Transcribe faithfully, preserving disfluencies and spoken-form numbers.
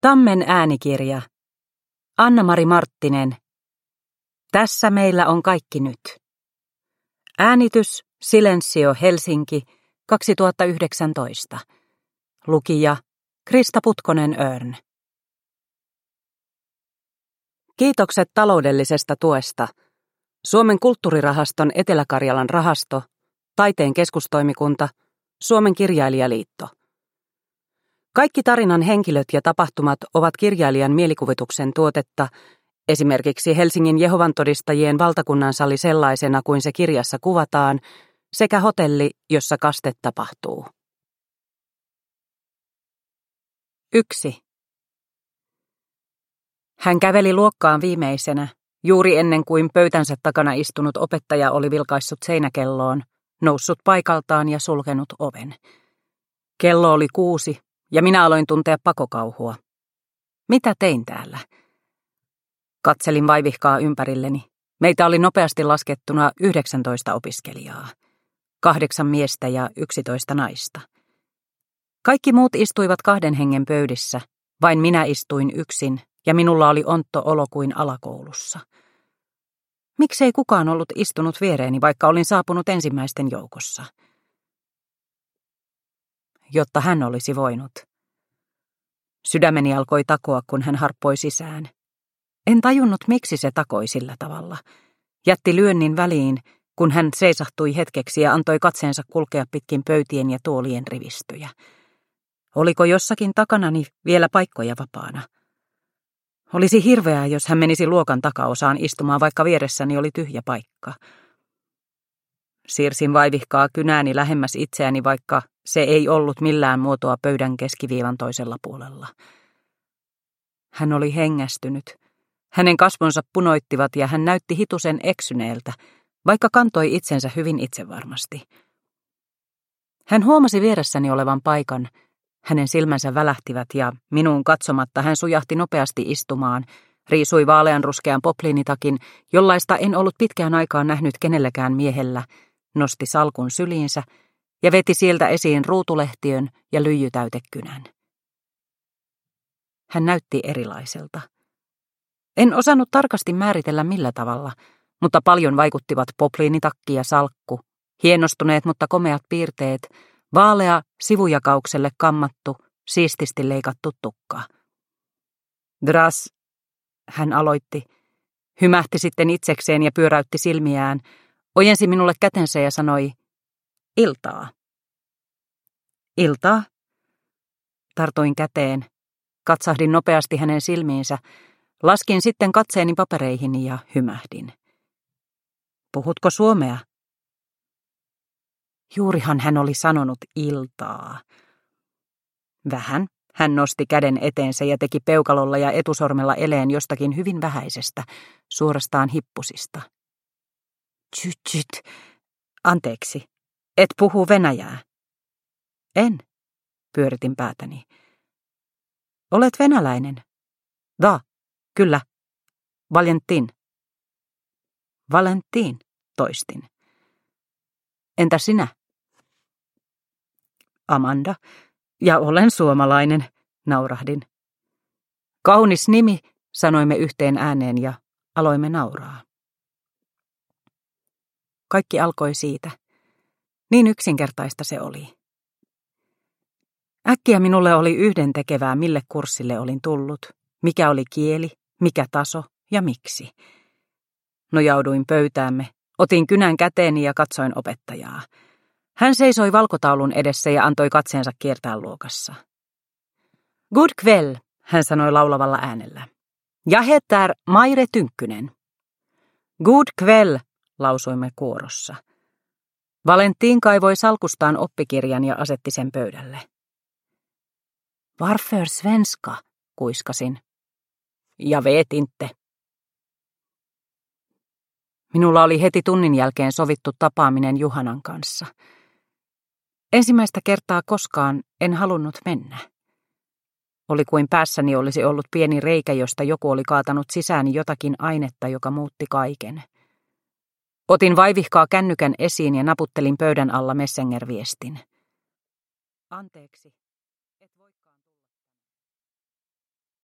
Tammen äänikirja. Anna-Mari Marttinen. Tässä meillä on kaikki nyt. Äänitys Silensio Helsinki kaksituhattayhdeksäntoista. Lukija Krista Putkonen-Örn. Kiitokset taloudellisesta tuesta. Suomen kulttuurirahaston Etelä-Karjalan rahasto, Taiteen keskustoimikunta, Suomen kirjailijaliitto. Kaikki tarinan henkilöt ja tapahtumat ovat kirjailijan mielikuvituksen tuotetta, esimerkiksi Helsingin Jehovan todistajien valtakunnansali sellaisena kuin se kirjassa kuvataan, sekä hotelli, jossa kaste tapahtuu. yksi. Hän käveli luokkaan viimeisenä, juuri ennen kuin pöytänsä takana istunut opettaja oli vilkaissut seinäkelloon, noussut paikaltaan ja sulkenut oven. Kello oli kuusi, ja minä aloin tuntea pakokauhua. Mitä tein täällä? Katselin vaivihkaa ympärilleni. Meitä oli nopeasti laskettuna yhdeksäntoista opiskelijaa. Kahdeksan miestä ja yksitoista naista. Kaikki muut istuivat kahden hengen pöydissä, vain minä istuin yksin, ja minulla oli ontto olo kuin alakoulussa. Miksei kukaan ollut istunut viereeni, vaikka olin saapunut ensimmäisten joukossa? Jotta hän olisi voinut. Sydämeni alkoi takoa, kun hän harppoi sisään. En tajunnut, miksi se takoi sillä tavalla. Jätti lyönnin väliin, kun hän seisahtui hetkeksi ja antoi katseensa kulkea pitkin pöytien ja tuolien rivistöjä. Oliko jossakin takanani vielä paikkoja vapaana? Olisi hirveää, jos hän menisi luokan takaosaan istumaan, vaikka vieressäni oli tyhjä paikka. Siirsin vaivihkaa kynääni lähemmäs itseäni, vaikka se ei ollut millään muotoa pöydän keskiviivan toisella puolella. Hän oli hengästynyt. Hänen kasvonsa punoittivat ja hän näytti hitusen eksyneeltä, vaikka kantoi itsensä hyvin itsevarmasti. Hän huomasi vieressäni olevan paikan. Hänen silmänsä välähtivät ja minuun katsomatta hän sujahti nopeasti istumaan, riisui vaaleanruskean poplinitakin, jollaista en ollut pitkään aikaan nähnyt kenelläkään miehellä, nosti salkun syliinsä ja veti sieltä esiin ruutulehtiön ja lyijytäytekynän. Hän näytti erilaiselta. En osannut tarkasti määritellä millä tavalla, mutta paljon vaikuttivat popliinitakki ja salkku, hienostuneet mutta komeat piirteet, vaalea, sivujakaukselle kammattu, siististi leikattu tukka. Dras, hän aloitti, hymähti sitten itsekseen ja pyöräytti silmiään, ojensi minulle kätensä ja sanoi, iltaa. Iltaa? Tartuin käteen, katsahdin nopeasti hänen silmiinsä, laskin sitten katseeni papereihin ja hymähdin. Puhutko suomea? Juurihan hän oli sanonut iltaa. Vähän. Hän nosti käden eteensä ja teki peukalolla ja etusormella eleen jostakin hyvin vähäisestä, suorastaan hippusista. Tsyt, anteeksi, et puhu venäjää. En, pyöritin päätäni. Olet venäläinen. Da, kyllä. Valentin. Valentin, toistin. Entä sinä? Amanda. Ja olen suomalainen, naurahdin. Kaunis nimi, sanoimme yhteen ääneen ja aloimme nauraa. Kaikki alkoi siitä. Niin yksinkertaista se oli. Äkkiä minulle oli yhdentekevää, mille kurssille olin tullut, mikä oli kieli, mikä taso ja miksi. Nojauduin pöytäämme, otin kynän käteeni ja katsoin opettajaa. Hän seisoi valkotaulun edessä ja antoi katseensa kiertää luokassa. Good kväll, hän sanoi laulavalla äänellä. Jag heter Maire Tynkkynen. Good kväll, lausuimme kuorossa. Valentin kaivoi salkustaan oppikirjan ja asetti sen pöydälle. Varför svenska, kuiskasin. Ja vet inte. Minulla oli heti tunnin jälkeen sovittu tapaaminen Juhanan kanssa. Ensimmäistä kertaa koskaan en halunnut mennä. Oli kuin päässäni olisi ollut pieni reikä, josta joku oli kaatanut sisääni jotakin ainetta, joka muutti kaiken. Otin vaivihkaa kännykän esiin ja naputtelin pöydän alla Messenger-viestin. Anteeksi.